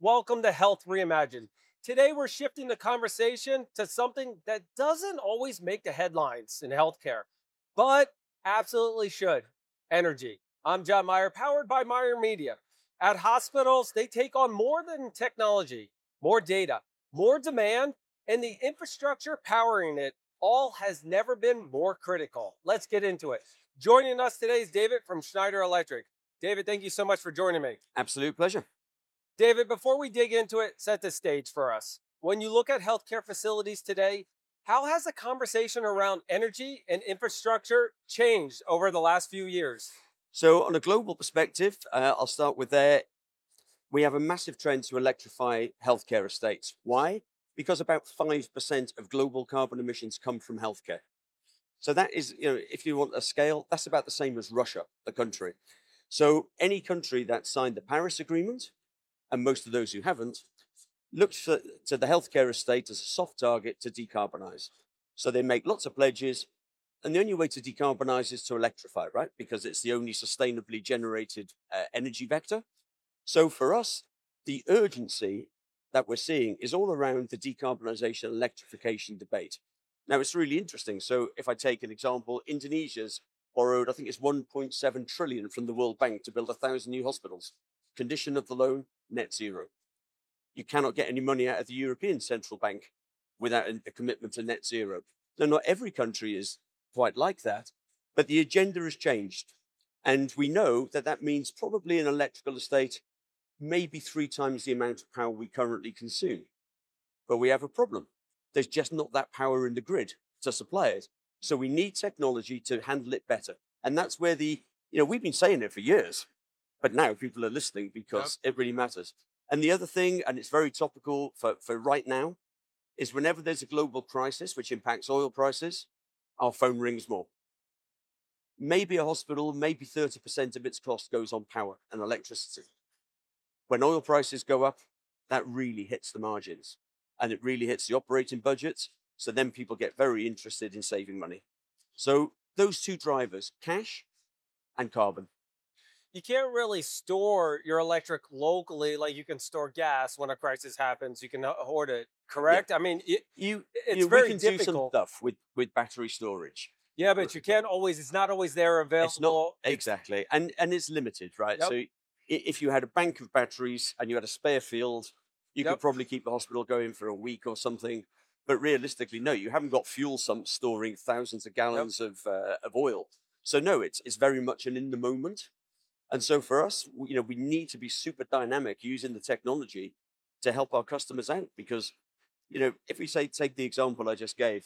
Welcome to Health Reimagined. Today, we're shifting the conversation to something that doesn't always make the headlines in healthcare, but absolutely should: energy. I'm John Meyer, powered by Meyer Media. At hospitals, they take on more than technology, more data, more demand, and the infrastructure powering it all has never been more critical. Let's get into it. Joining us today is David from Schneider Electric. David, thank you so much for joining me. Absolute pleasure. David, before we dig into it, set the stage for us. When you look at healthcare facilities today, how has the conversation around energy and infrastructure changed over the last few years? So, on a global perspective, I'll start with there. We have a massive trend to electrify healthcare estates. Why? Because about 5% of global carbon emissions come from healthcare. So, that is, if you want a scale, that's about the same as Russia, the country. So, any country that signed the Paris Agreement, and most of those who haven't, looks to the healthcare estate as a soft target to decarbonize. So, they make lots of pledges. And the only way to decarbonize is to electrify, right? Because it's the only sustainably generated energy vector. So for us, the urgency that we're seeing is all around the decarbonization electrification debate. Now, it's really interesting. So if I take an example, Indonesia's borrowed, I think it's 1.7 trillion from the World Bank to build 1,000 new hospitals. Condition of the loan, net zero. You cannot get any money out of the European Central Bank without a commitment to net zero. Now, not every country is quite like that, but the agenda has changed. And we know that that means probably an electrical estate, maybe 3 times the amount of power we currently consume. But we have a problem. There's just not that power in the grid to supply it. So we need technology to handle it better. And that's where we've been saying it for years, but now people are listening Yep. because it really matters. And the other thing, and it's very topical for right now, is whenever there's a global crisis which impacts oil prices, our phone rings more. Maybe a hospital, maybe 30% of its cost goes on power and electricity. When oil prices go up, that really hits the margins and it really hits the operating budgets. So then people get very interested in saving money. So those two drivers, cash and carbon. You can't really store your electric locally like you can store gas when a crisis happens. You can hoard it, Yeah. correct? I mean, You, it's we very can do some difficult. stuff with battery storage. Yeah, but you can't always, it's not always there It's not available. It's, exactly, and it's limited, right? yep, So if you had a bank of batteries and you had a spare field, you could yep. probably keep the hospital going for a week or something. But realistically, no, you haven't got fuel sumps storing thousands of Yep. gallons of oil. So no, it's very much an in the moment. And so for us, we need to be super dynamic using the technology to help our customers out because if we say take the example I just gave,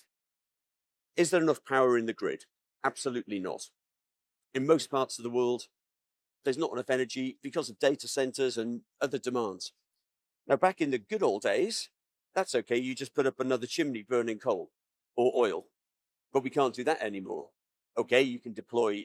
is there enough power in the grid? Absolutely not. In most parts of the world, there's not enough energy because of data centers and other demands. Now, back in the good old days, that's okay. You just put up another chimney burning coal or oil, but we can't do that anymore. Okay, you can deploy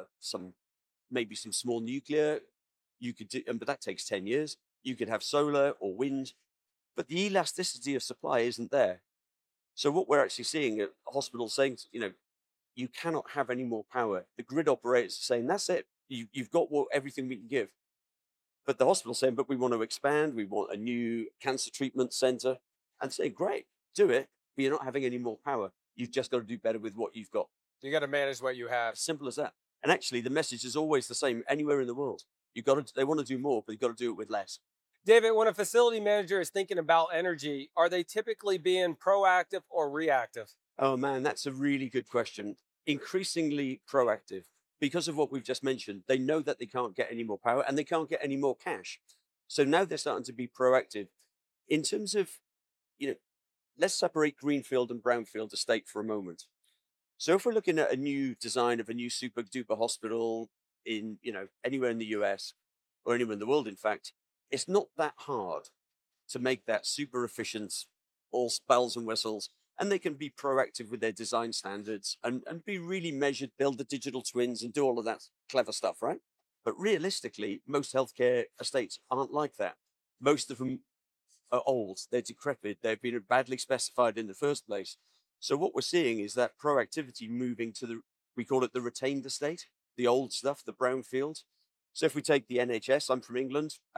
maybe some small nuclear. You could do, but that takes 10 years. You could have solar or wind, but the elasticity of supply isn't there. So what we're actually seeing at hospitals saying, you cannot have any more power. The grid operators are saying, that's it. You've got everything we can give. But the hospital's saying, but we want to expand. We want a new cancer treatment center. And saying, great, do it. But you're not having any more power. You've just got to do better with what you've got. You got to manage what you have. As simple as that. And actually, the message is always the same anywhere in the world. They want to do more, but you've got to do it with less. David, when a facility manager is thinking about energy, are they typically being proactive or reactive? Oh man, that's a really good question. Increasingly proactive because of what we've just mentioned. They know that they can't get any more power and they can't get any more cash. So now they're starting to be proactive in terms of, you know, let's separate greenfield and brownfield estate for a moment. So if we're looking at a new design of a new super duper hospital in, anywhere in the US or anywhere in the world, in fact, it's not that hard to make that super efficient, all bells and whistles, and they can be proactive with their design standards and be really measured, build the digital twins and do all of that clever stuff, right? But realistically, most healthcare estates aren't like that. Most of them are old, they're decrepit, they've been badly specified in the first place. So what we're seeing is that proactivity moving to we call it the retained estate, the old stuff, the brownfield. So if we take the NHS, I'm from England,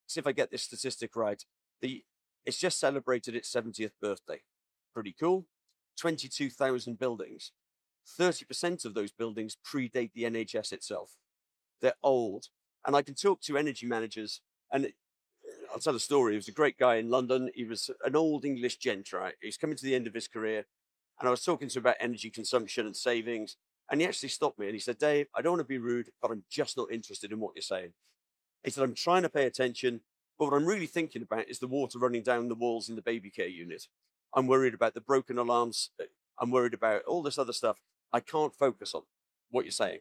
see if I get this statistic right. It's just celebrated its 70th birthday. Pretty cool. 22,000 buildings. 30% of those buildings predate the NHS itself. They're old. And I can talk to energy managers, and I'll tell a story. He was a great guy in London. He was an old English gent, right? He's coming to the end of his career. And I was talking to him about energy consumption and savings. And he actually stopped me and he said, Dave, I don't want to be rude, but I'm just not interested in what you're saying. He said, I'm trying to pay attention, but what I'm really thinking about is the water running down the walls in the baby care unit. I'm worried about the broken alarms. I'm worried about all this other stuff. I can't focus on what you're saying.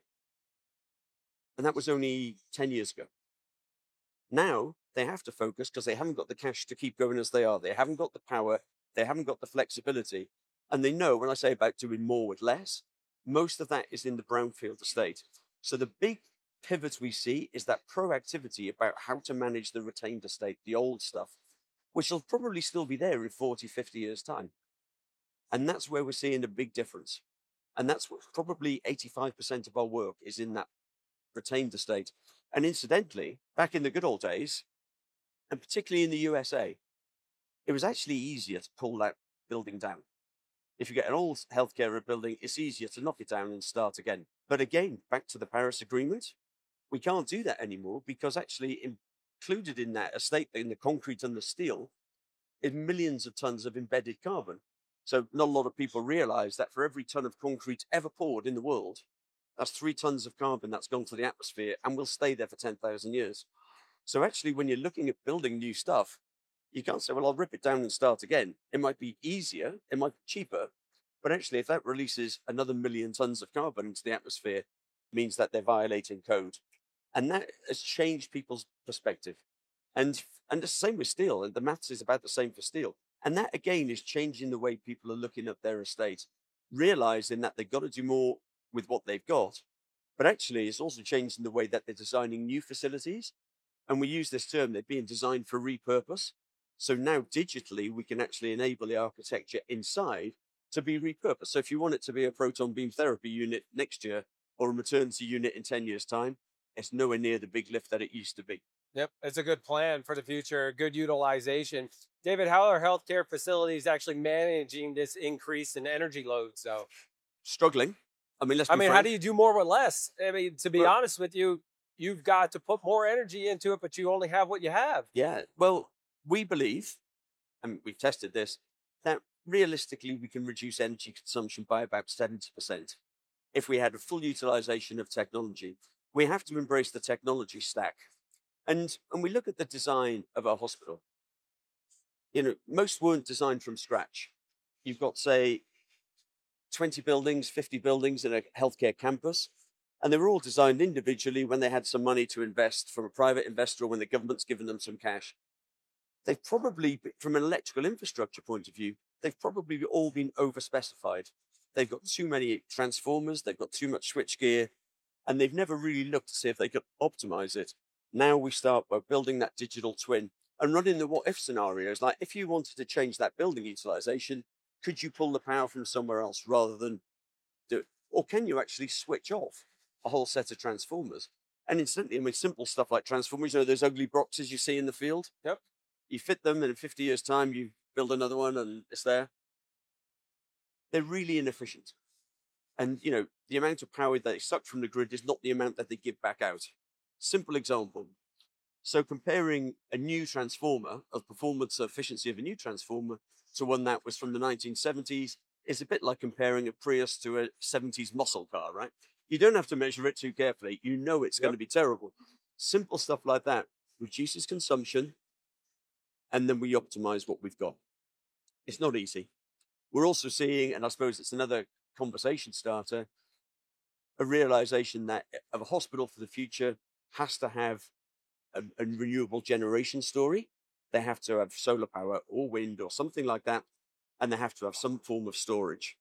And that was only 10 years ago. Now they have to focus because they haven't got the cash to keep going as they are. They haven't got the power. They haven't got the flexibility. And they know when I say about doing more with less, most of that is in the brownfield estate. So the big pivot we see is that proactivity about how to manage the retained estate, the old stuff, which will probably still be there in 40, 50 years' time. And that's where we're seeing a big difference. And that's what probably 85% of our work is in that retained estate. And incidentally, back in the good old days, and particularly in the USA, it was actually easier to pull that building down. If you get an old healthcare building, it's easier to knock it down and start again. But again, back to the Paris Agreement, we can't do that anymore because actually included in that estate, in the concrete and the steel, is millions of tons of embedded carbon. So not a lot of people realize that for every ton of concrete ever poured in the world, that's 3 tons of carbon that's gone to the atmosphere and will stay there for 10,000 years. So actually, when you're looking at building new stuff, you can't say, well, I'll rip it down and start again. It might be easier, it might be cheaper, but actually, if that releases another 1,000,000 tons of carbon into the atmosphere, it means that they're violating code. And that has changed people's perspective. And the same with steel, and the maths is about the same for steel. And that again is changing the way people are looking at their estate, realizing that they've got to do more with what they've got. But actually, it's also changing the way that they're designing new facilities. And we use this term, they're being designed for repurpose. So now digitally, we can actually enable the architecture inside to be repurposed. So if you want it to be a proton beam therapy unit next year or a maternity unit in 10 years' time, it's nowhere near the big lift that it used to be. Yep, it's a good plan for the future, good utilization. David, how are healthcare facilities actually managing this increase in energy loads, though? Struggling. I mean, let's I be mean, how frank. do you do more with less? I mean, to be Well, honest with you, you've got to put more energy into it, but you only have what you have. yeah. Well, we believe, and we've tested this, that realistically we can reduce energy consumption by about 70% if we had a full utilization of technology. We have to embrace the technology stack. And we look at the design of our hospital. You know, most weren't designed from scratch. You've got, say, 20 buildings, 50 buildings in a healthcare campus, and they were all designed individually when they had some money to invest from a private investor or when the government's given them some cash. They've probably, from an electrical infrastructure point of view, they've probably all been overspecified. They've got too many transformers, they've got too much switchgear, and they've never really looked to see if they could optimize it. Now we start by building that digital twin and running the what if scenarios. Like if you wanted to change that building utilization, could you pull the power from somewhere else rather than do it? Or can you actually switch off a whole set of transformers? And instantly, with simple stuff like transformers, you know, those ugly boxes you see in the field, Yep. you fit them and in 50 years' time, you build another one and it's there. They're really inefficient. And, you know, the amount of power that they suck from the grid is not the amount that they give back out. Simple example. So comparing a new transformer, of performance efficiency of a new transformer to one that was from the 1970s is a bit like comparing a Prius to a 70s muscle car, right? You don't have to measure it too carefully. You know it's going to be terrible. Simple stuff like that reduces consumption, and then we optimize what we've got. It's not easy. We're also seeing, and I suppose it's another conversation starter, a realization that of a hospital for the future has to have a renewable generation story. They have to have solar power or wind or something like that, and they have to have some form of storage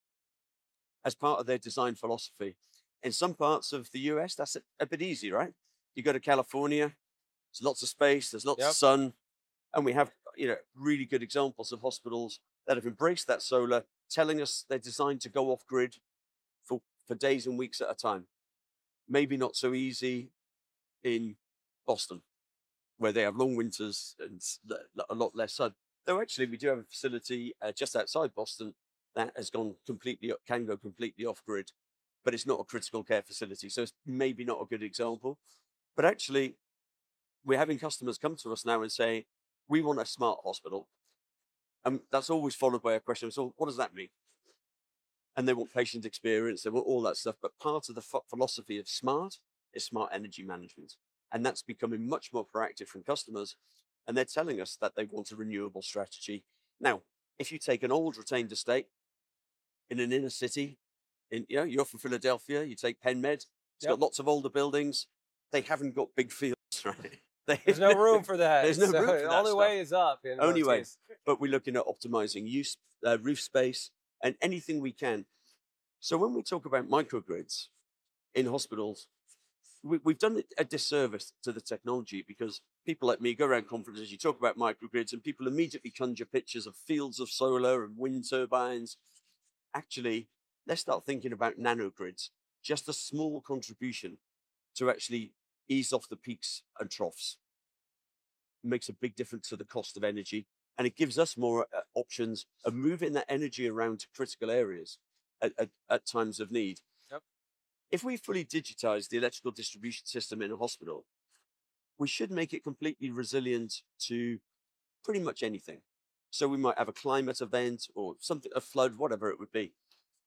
as part of their design philosophy. In some parts of the US, that's a bit easy, right? You go to California, there's lots of space, there's lots of sun, and we have, you know, really good examples of hospitals that have embraced that solar, telling us they're designed to go off grid for days and weeks at a time. Maybe not so easy in Boston. where they have long winters and a lot less sun. Though actually, we do have a facility just outside Boston that has can go completely off grid, but it's not a critical care facility. So it's maybe not a good example. But actually, we're having customers come to us now and say, we want a smart hospital. And that's always followed by a question. So what does that mean? And they want patient experience, they want all that stuff. But part of the philosophy of smart is smart energy management. And that's becoming much more proactive from customers. And they're telling us that they want a renewable strategy. Now, if you take an old retained estate in an inner city, you're from Philadelphia, you take Penn Med, it's got lots of older buildings. They haven't got big fields, right? There's no room for that. There's no room for that. The only way is up. Only way. But we're looking at optimizing roof space and anything we can. So when we talk about microgrids in hospitals, we've done a disservice to the technology, because people like me go around conferences, you talk about microgrids, and people immediately conjure pictures of fields of solar and wind turbines. Actually, let's start thinking about nanogrids, just a small contribution to actually ease off the peaks and troughs. It makes a big difference to the cost of energy, and it gives us more options of moving that energy around to critical areas at times of need. Yep. If we fully digitize the electrical distribution system in a hospital, we should make it completely resilient to pretty much anything. So we might have a climate event or something, a flood, whatever it would be.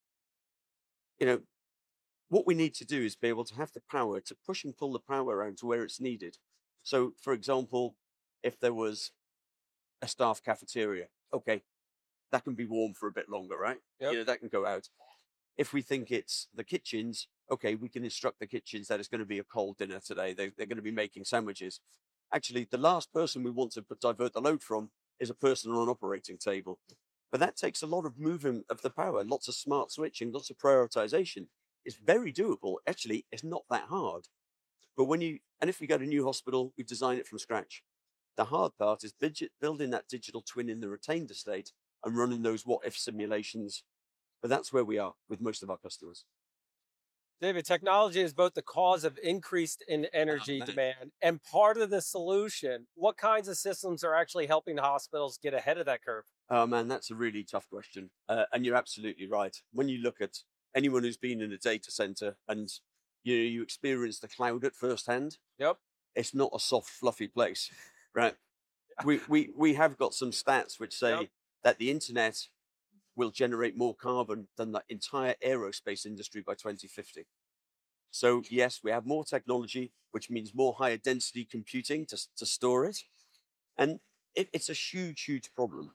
What we need to do is be able to have the power to push and pull the power around to where it's needed. So, for example, if there was a staff cafeteria, okay, that can be warm for a bit longer, right? Yep. That can go out. If we think it's the kitchens, okay, we can instruct the kitchens that it's going to be a cold dinner today. They're going to be making sandwiches. Actually, the last person we want to divert the load from is a person on an operating table. But that takes a lot of movement of the power, lots of smart switching, lots of prioritization. It's very doable. Actually, it's not that hard. But if we go to a new hospital, we design it from scratch. The hard part is building that digital twin in the retained estate and running those what-if simulations. But that's where we are with most of our customers. David, technology is both the cause of increased in energy demand and part of the solution. What kinds of systems are actually helping hospitals get ahead of that curve? Oh man, that's a really tough question. And you're absolutely right. When you look at anyone who's been in a data center and you experience the cloud at first hand, Yep. It's not a soft, fluffy place, right? We have got some stats which say that the internet will generate more carbon than the entire aerospace industry by 2050. So yes, we have more technology, which means more higher density computing to store it. And it's a huge, huge problem.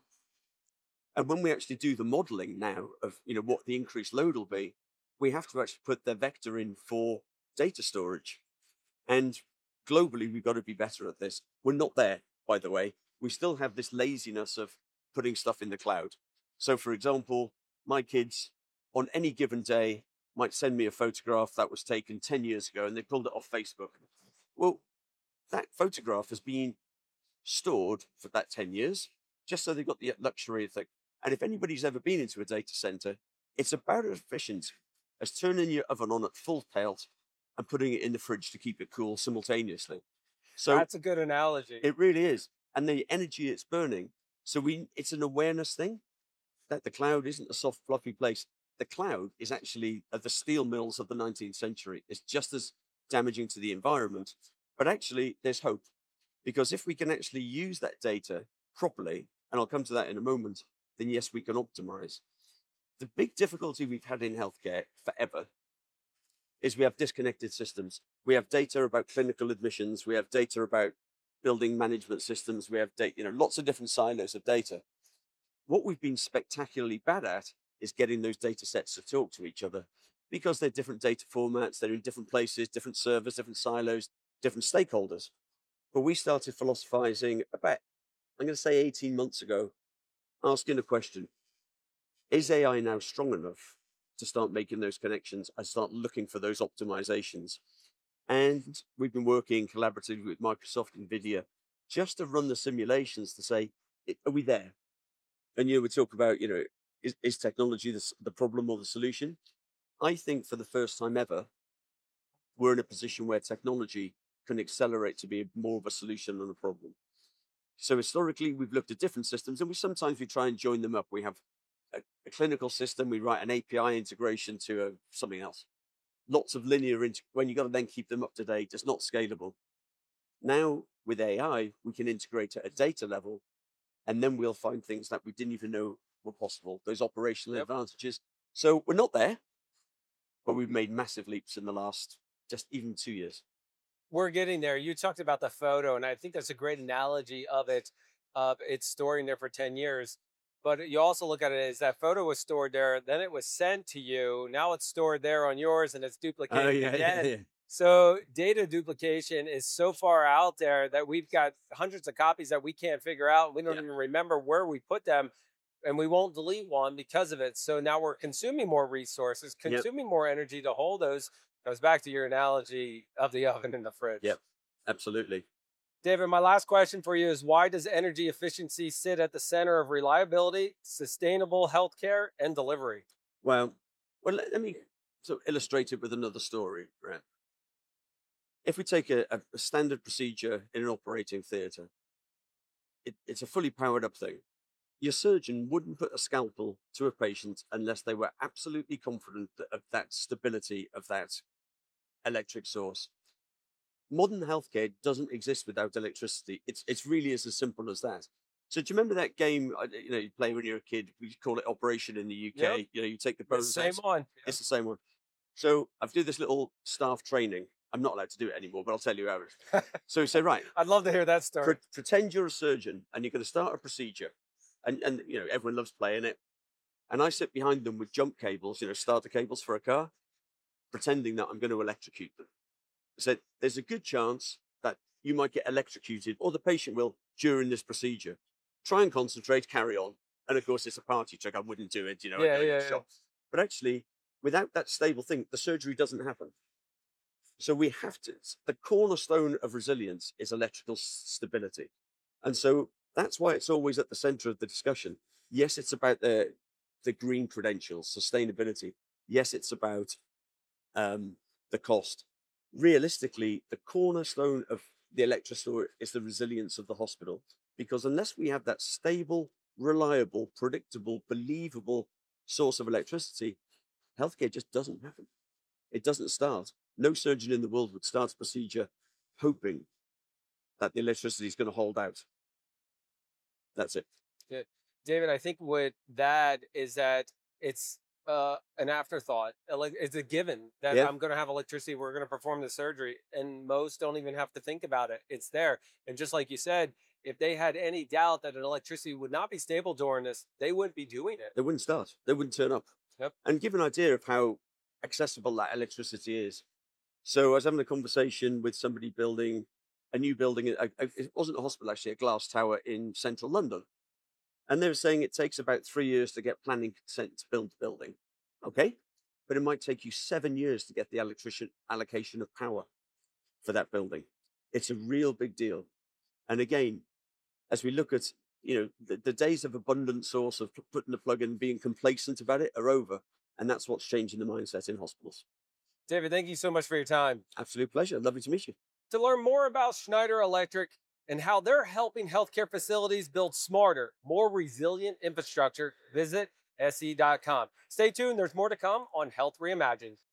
And when we actually do the modeling now of what the increased load will be, we have to actually put the vector in for data storage. And globally, we've got to be better at this. We're not there, by the way. We still have this laziness of putting stuff in the cloud. So, for example, my kids on any given day might send me a photograph that was taken 10 years ago and they pulled it off Facebook. Well, that photograph has been stored for that 10 years, just so they've got the luxury of thing. And if anybody's ever been into a data center, it's about as efficient as turning your oven on at full tilt and putting it in the fridge to keep it cool simultaneously. So that's a good analogy. It really is. And the energy it's burning. So it's an awareness thing that the cloud isn't a soft, fluffy place. The cloud is actually the steel mills of the 19th century. It's just as damaging to the environment. But actually, there's hope. Because if we can actually use that data properly, and I'll come to that in a moment, then yes, we can optimize. The big difficulty we've had in healthcare forever is we have disconnected systems. We have data about clinical admissions. We have data about building management systems. We have data, lots of different silos of data. What we've been spectacularly bad at is getting those data sets to talk to each other, because they're different data formats. They're in different places, different servers, different silos, different stakeholders. But we started philosophizing about, I'm going to say 18 months ago, asking a question: is AI now strong enough to start making those connections and start looking for those optimizations? And we've been working collaboratively with Microsoft and NVIDIA just to run the simulations to say, are we there? And we talk about, is technology the problem or the solution? I think for the first time ever, we're in a position where technology can accelerate to be more of a solution than a problem. So historically, we've looked at different systems, and we try and join them up. We have a clinical system. We write an API integration to something else. Lots of linear when you got to then keep them up to date. It's not scalable. Now with AI, we can integrate at a data level, and then we'll find things that we didn't even know were possible. Those operational advantages. So we're not there, but we've made massive leaps in the last just even 2 years. We're getting there. You talked about the photo, and I think that's a great analogy of it. It's storing there for 10 years. But you also look at it as that photo was stored there, then it was sent to you. Now it's stored there on yours and it's duplicated again. Yeah. So data duplication is so far out there that we've got hundreds of copies that we can't figure out. We don't even remember where we put them, and we won't delete one because of it. So now we're consuming more resources, consuming more energy to hold those. Goes back to your analogy of the oven and the fridge. Yep, absolutely. David, my last question for you is, why does energy efficiency sit at the center of reliability, sustainable healthcare, and delivery? Well, let me illustrate it with another story, right? If we take a standard procedure in an operating theatre, it's a fully powered up thing. Your surgeon wouldn't put a scalpel to a patient unless they were absolutely confident of that stability of that electric source. Modern healthcare doesn't exist without electricity. It's really as simple as that. So do you remember that game, you play when you're a kid? We call it Operation in the UK. Yep. You take the It's the same one. It's the same one. So I've do this little staff training. I'm not allowed to do it anymore, but I'll tell you how it is. So we say, right. I'd love to hear that story. Pretend you're a surgeon and you're going to start a procedure. And everyone loves playing it. And I sit behind them with jump cables, starter cables for a car, pretending that I'm going to electrocute them. So there's a good chance that you might get electrocuted, or the patient will, during this procedure. Try and concentrate, carry on. And of course, it's a party trick. I wouldn't do it, Yeah. But actually, without that stable thing, the surgery doesn't happen. So we have to, the cornerstone of resilience is electrical stability. And so that's why it's always at the center of the discussion. Yes, it's about the green credentials, sustainability. Yes, it's about the cost. Realistically, the cornerstone of the electricity is the resilience of the hospital. Because unless we have that stable, reliable, predictable, believable source of electricity, healthcare just doesn't happen. It doesn't start. No surgeon in the world would start a procedure hoping that the electricity is going to hold out. That's it. Yeah. David, I think what that is that it's an afterthought. It's a given that I'm going to have electricity. We're going to perform the surgery. And most don't even have to think about it. It's there. And just like you said, if they had any doubt that an electricity would not be stable during this, they wouldn't be doing it. They wouldn't start. They wouldn't turn up. Yep. And give an idea of how accessible that electricity is. So I was having a conversation with somebody building a new building. It wasn't a hospital, actually, a glass tower in central London. And they were saying it takes about 3 years to get planning consent to build the building. Okay. But it might take you 7 years to get the allocation of power for that building. It's a real big deal. And again, as we look at, the days of abundant source of putting the plug in and being complacent about it are over. And that's what's changing the mindset in hospitals. David, thank you so much for your time. Absolute pleasure. Lovely to meet you. To learn more about Schneider Electric and how they're helping healthcare facilities build smarter, more resilient infrastructure, visit se.com. Stay tuned. There's more to come on Health Reimagined.